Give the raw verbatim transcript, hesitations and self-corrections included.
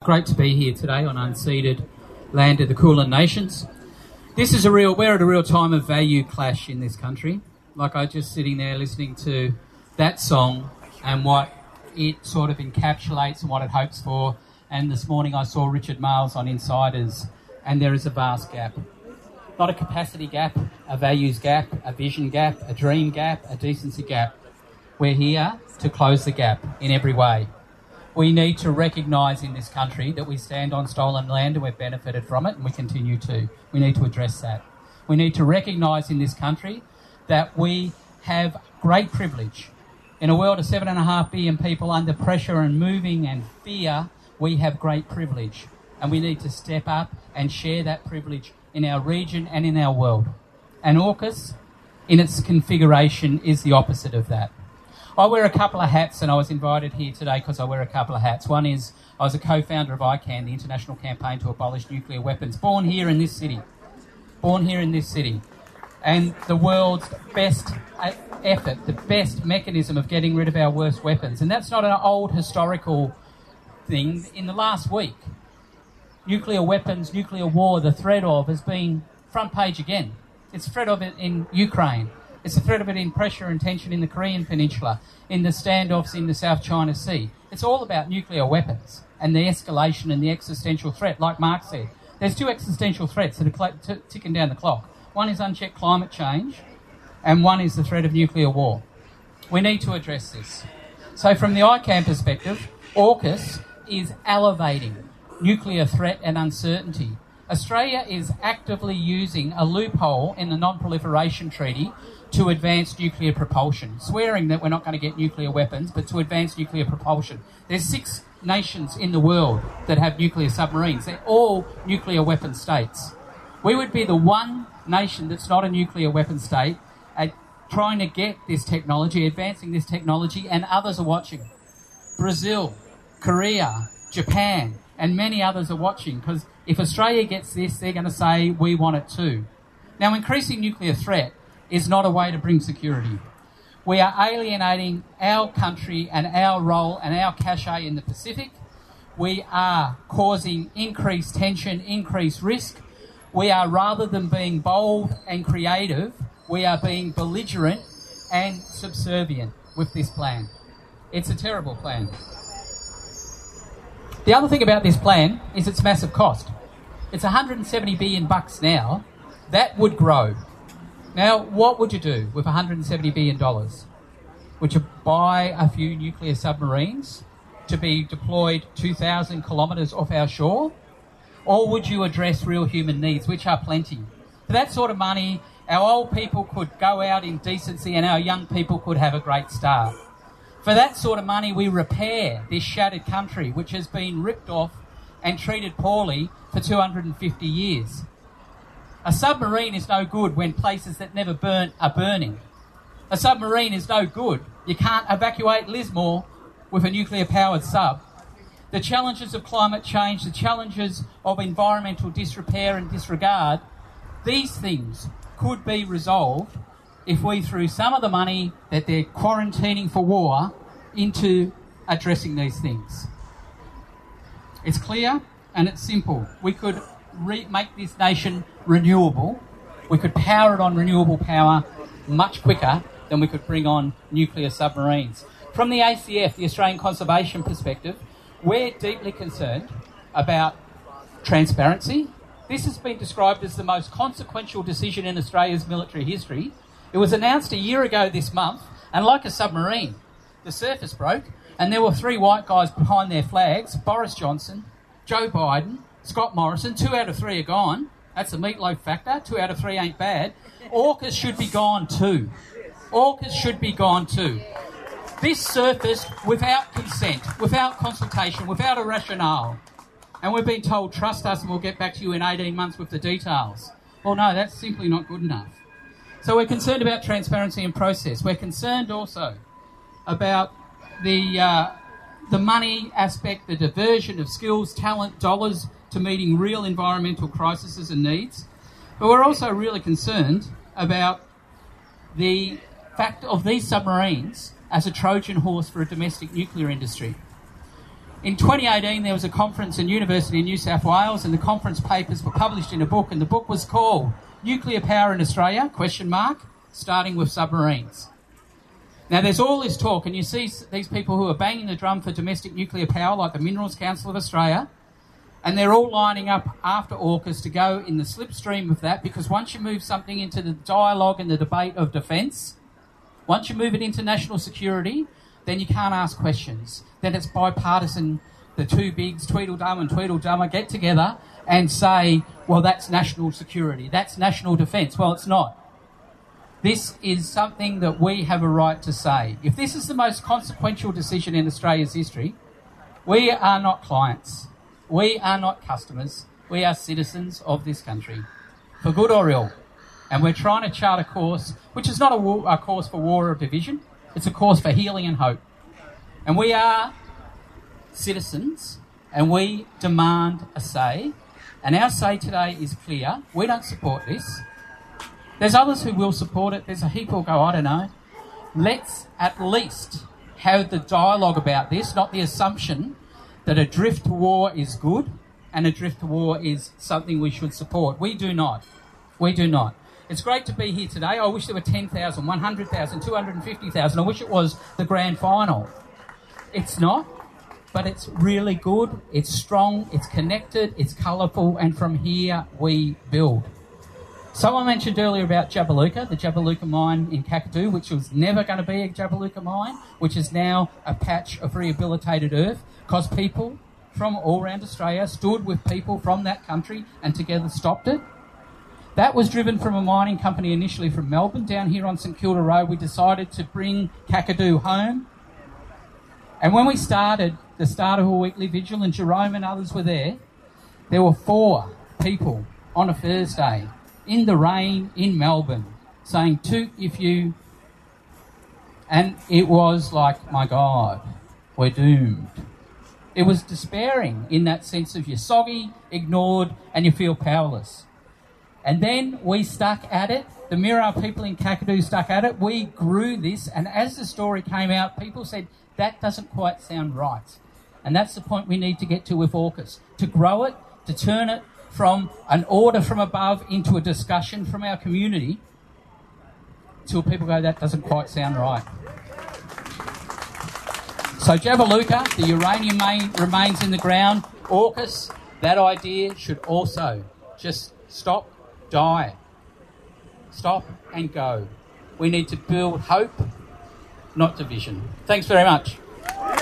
great to be here today on unceded land of the Kulin Nations. This is a real, we're at a real time of value clash in this country. Like I was just sitting there listening to that song and what it sort of encapsulates and what it hopes for. And this morning I saw Richard Marles on Insiders, and there is a vast gap. Not a capacity gap, a values gap, a vision gap, a dream gap, a decency gap. We're here to close the gap in every way. We need to recognise in this country that we stand on stolen land and we've benefited from it, and we continue to. We need to address that. We need to recognise in this country that we have great privilege. In a world of seven and a half billion people under pressure and moving and fear, we have great privilege, and we need to step up and share that privilege in our region and in our world. And AUKUS, in its configuration, is the opposite of that. I wear a couple of hats, and I was invited here today because I wear a couple of hats. One is I was a co-founder of I CAN, the International Campaign to Abolish Nuclear Weapons, born here in this city. Born here in this city. And the world's best effort, the best mechanism of getting rid of our worst weapons. And that's not an old historical thing. In the last week, nuclear weapons, nuclear war, the threat of has been front page again. It's a threat of it in Ukraine. It's a threat of it in pressure and tension in the Korean Peninsula, in the standoffs in the South China Sea. It's all about nuclear weapons and the escalation and the existential threat. Like Mark said, there's two existential threats that are cl- t- ticking down the clock. One is unchecked climate change, and one is the threat of nuclear war. We need to address this. So from the I CAN perspective, AUKUS is elevating nuclear threat and uncertainty. Australia is actively using a loophole in the Non-Proliferation Treaty to advance nuclear propulsion, swearing that we're not going to get nuclear weapons, but to advance nuclear propulsion. There's six nations in the world that have nuclear submarines. They're all nuclear weapon states. We would be the one nation that's not a nuclear weapon state at trying to get this technology, advancing this technology, and others are watching. Brazil, Korea, Japan, and many others are watching, because if Australia gets this, they're going to say, we want it too. Now, increasing nuclear threat is not a way to bring security. We are alienating our country and our role and our cachet in the Pacific. We are causing increased tension, increased risk. We are, rather than being bold and creative, we are being belligerent and subservient with this plan. It's a terrible plan. The other thing about this plan is its massive cost. It's one hundred seventy billion bucks now. That would grow. Now, what would you do with one hundred seventy billion dollars? Would you buy a few nuclear submarines to be deployed two thousand kilometres off our shore? Or would you address real human needs, which are plenty? For that sort of money, our old people could go out in decency and our young people could have a great start. For that sort of money, we repair this shattered country, which has been ripped off and treated poorly for two hundred fifty years. A submarine is no good when places that never burnt are burning. A submarine is no good. You can't evacuate Lismore with a nuclear-powered sub. The challenges of climate change, the challenges of environmental disrepair and disregard, these things could be resolved if we threw some of the money that they're quarantining for war into addressing these things. It's clear and it's simple. We could re- make this nation renewable. We could power it on renewable power much quicker than we could bring on nuclear submarines. From the A C F, the Australian Conservation perspective, we're deeply concerned about transparency. This has been described as the most consequential decision in Australia's military history. It was announced a year ago this month, and like a submarine, the surface broke, and there were three white guys behind their flags, Boris Johnson, Joe Biden, Scott Morrison. Two out of three are gone. That's a meatloaf factor. Two out of three ain't bad. AUKUS should be gone too. AUKUS should be gone too. This surfaced without consent, without consultation, without a rationale. And we've been told, trust us and we'll get back to you in eighteen months with the details. Well, no, that's simply not good enough. So we're concerned about transparency and process. We're concerned also about the uh, the money aspect, the diversion of skills, talent, dollars to meeting real environmental crises and needs. But we're also really concerned about the fact of these submarines as a Trojan horse for a domestic nuclear industry. In twenty eighteen, there was a conference in University of New South Wales, and the conference papers were published in a book, and the book was called Nuclear Power in Australia, question mark, starting with submarines. Now, there's all this talk, and you see these people who are banging the drum for domestic nuclear power, like the Minerals Council of Australia, and they're all lining up after AUKUS to go in the slipstream of that, because once you move something into the dialogue and the debate of defence, once you move it into national security, then you can't ask questions. Then it's bipartisan. The two bigs, Tweedledum and Tweedledummer, get together and say, well, that's national security, that's national defence. Well, it's not. This is something that we have a right to say. If this is the most consequential decision in Australia's history, we are not clients. We are not customers. We are citizens of this country, for good or ill. And we're trying to chart a course, which is not a, war, a course for war or division. It's a course for healing and hope. And we are citizens, and we demand a say. And our say today is clear. We don't support this. There's others who will support it. There's a heap who'll go, I don't know. Let's at least have the dialogue about this, not the assumption that a drift to war is good and a drift to war is something we should support. We do not. We do not. It's great to be here today. I wish there were ten thousand, one hundred thousand, two hundred fifty thousand. I wish it was the grand final. It's not, but it's really good. It's strong, it's connected, it's colourful, and from here we build. Someone mentioned earlier about Jabiluka, the Jabiluka mine in Kakadu, which was never going to be a Jabiluka mine, which is now a patch of rehabilitated earth, because people from all around Australia stood with people from that country and together stopped it. That was driven from a mining company initially from Melbourne. Down here on St Kilda Road, we decided to bring Kakadu home. And when we started the start of a weekly vigil, and Jerome and others were there, there were four people on a Thursday in the rain in Melbourne saying, toot if you... And it was like, my God, we're doomed. It was despairing in that sense of you're soggy, ignored, and you feel powerless. And then we stuck at it. The Mirarr people in Kakadu stuck at it. We grew this, and as the story came out, people said, that doesn't quite sound right. And that's the point we need to get to with AUKUS, to grow it, to turn it from an order from above into a discussion from our community, till people go, that doesn't quite sound right. So Jabiluka, the uranium main remains in the ground. AUKUS, that idea should also just stop, die. Stop and go. We need to build hope, not division. Thanks very much.